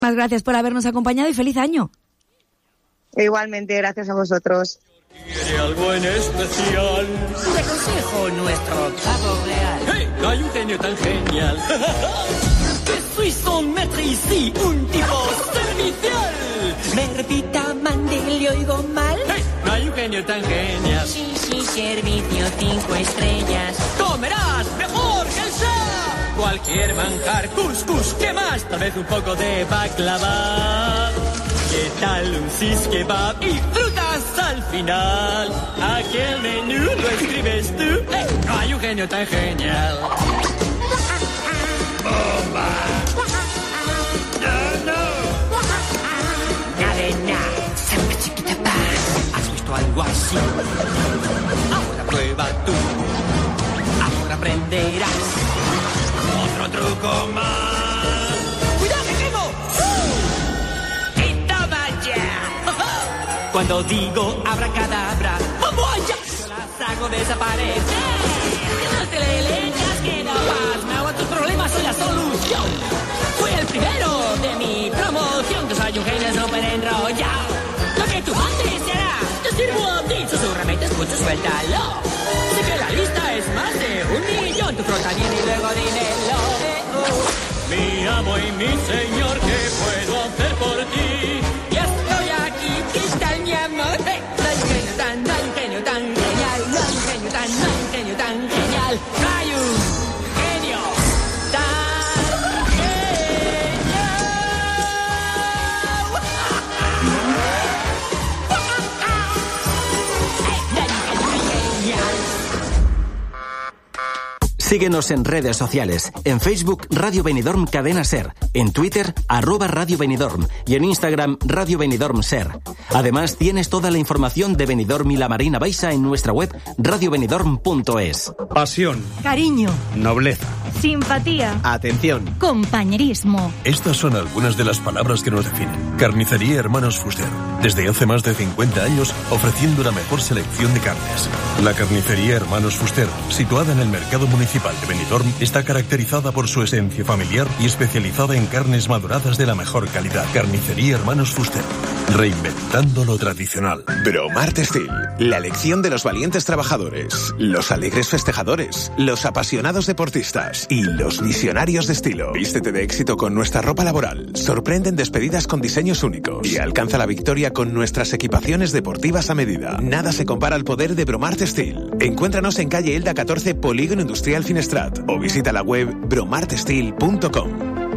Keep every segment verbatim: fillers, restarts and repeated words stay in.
Muchas gracias por habernos acompañado y feliz año. Igualmente, gracias a vosotros. ¿Quiere algo en especial? Te aconsejo nuestro pavo real. ¡Hey! No hay un genio tan genial. Que soy son maître ici, un tipo servicial. Me repita, mande, le oigo mal. ¡Hey! No hay un genio tan genial. Sí, sí, servicio cinco estrellas. ¡Comerás mejor que el chef! Cualquier manjar, couscous, ¿qué más? Tal vez un poco de baklava. ¿Qué tal un sis kebab y frutas al final? Aquel menú lo escribes tú. ¡Hey! No hay un genio tan genial. ¡Bomba! ¡No, no! Cadena, samba chiquita pa. ¿Has visto algo así? Ahora prueba tú. Ahora aprenderás. Otro truco más. ¡Cuidado que quemo! ¡Uh! ¡Y toma ya! Cuando digo abracadabra, ¡vamos allá! Yo las hago desaparecer. No te le leñas que no vas. A tus problemas soy la solución. Fui el primero de mi promoción. Que soy un genio súper enrollado. Lo que tú mandes se hará. Te sirvo a ti. Susurrame y te escucho, suéltalo. Sé que la lista es más de un millón. Tu frota bien y luego dímelo. Eh, oh. Mi amo y mi señor, ¿qué puedo hacer por ti? Ya estoy aquí, ¿qué tal mi amor? Hey, no hay un genio tan, no hay un genio tan genial. No hay un genio tan, no hay un genio tan genial. No hay un genio tan genial. Hey, no hay un genio tan genial. Síguenos en redes sociales. En Facebook, Radio Benidorm Cadena Ser. En Twitter, arroba Radio Benidorm. Y en Instagram, Radio Benidorm Ser. Además, tienes toda la información de Benidorm y la Marina Baixa en nuestra web radio benidorm punto es. Pasión. Cariño. Nobleza. Simpatía. Atención. Compañerismo. Estas son algunas de las palabras que nos definen. Carnicería Hermanos Fuster. Desde hace más de cincuenta años, ofreciendo la mejor selección de carnes. La Carnicería Hermanos Fuster, situada en el mercado municipal de Benidorm, está caracterizada por su esencia familiar y especializada en carnes maduradas de la mejor calidad. Carnicería Hermanos Fuster, reinventando lo tradicional. Bromart Steel, la elección de los valientes trabajadores, los alegres festejadores, los apasionados deportistas y los visionarios de estilo. Vístete de éxito con nuestra ropa laboral, sorprende en despedidas con diseños únicos y alcanza la victoria con nuestras equipaciones deportivas a medida. Nada se compara al poder de Bromart Steel. Encuéntranos en calle Elda catorce, Polígono Industrial Finestrat, o visita la web bromart steel punto com.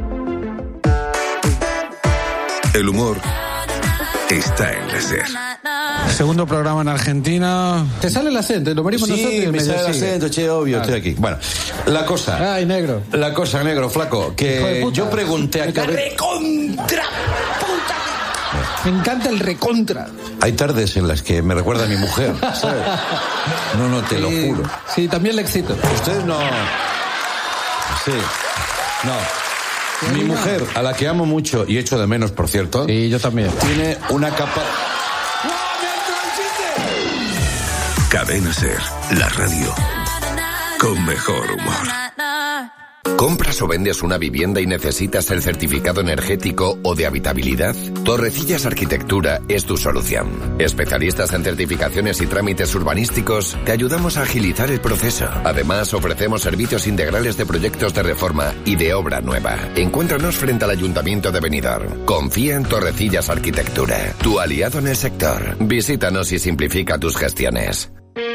El humor está en la SER. Segundo programa en Argentina. ¿Te sale el acento? Lo venimos sí, nosotros y me sale el sigue. acento, che, obvio, Claro. estoy aquí. Bueno, la cosa. Ay, negro. La cosa, negro, flaco, que yo pregunté a ¡La recontra! ¡Puta! Me encanta el recontra. Hay tardes en las que me recuerda a mi mujer, ¿sabes? No, no, te sí, lo juro. Sí, también le excito. Ustedes no... Sí, no. Mi mujer, a la que amo mucho y echo de menos, por cierto. Y yo también. Tiene una capa... Cadena SER, la radio con mejor humor. ¿Compras o vendes una vivienda y necesitas el certificado energético o de habitabilidad? Torrecillas Arquitectura es tu solución. Especialistas en certificaciones y trámites urbanísticos, te ayudamos a agilizar el proceso. Además, ofrecemos servicios integrales de proyectos de reforma y de obra nueva. Encuéntranos frente al Ayuntamiento de Benidorm. Confía en Torrecillas Arquitectura, tu aliado en el sector. Visítanos y simplifica tus gestiones.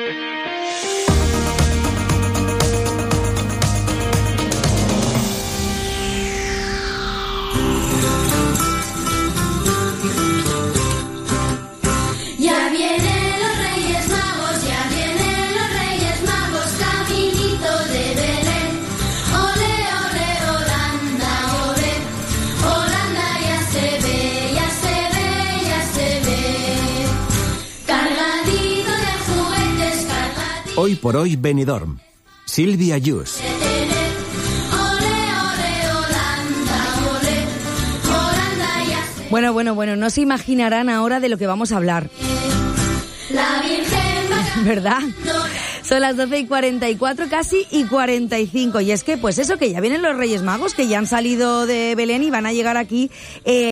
Hoy por hoy Benidorm. Silvia Yus. Bueno, bueno, bueno, no se imaginarán ahora de lo que vamos a hablar. La Virgen ¿verdad? Son las doce y cuarenta y cuatro casi y cuarenta y cinco. Y es que, pues eso, que ya vienen los Reyes Magos, que ya han salido de Belén y van a llegar aquí. Eh,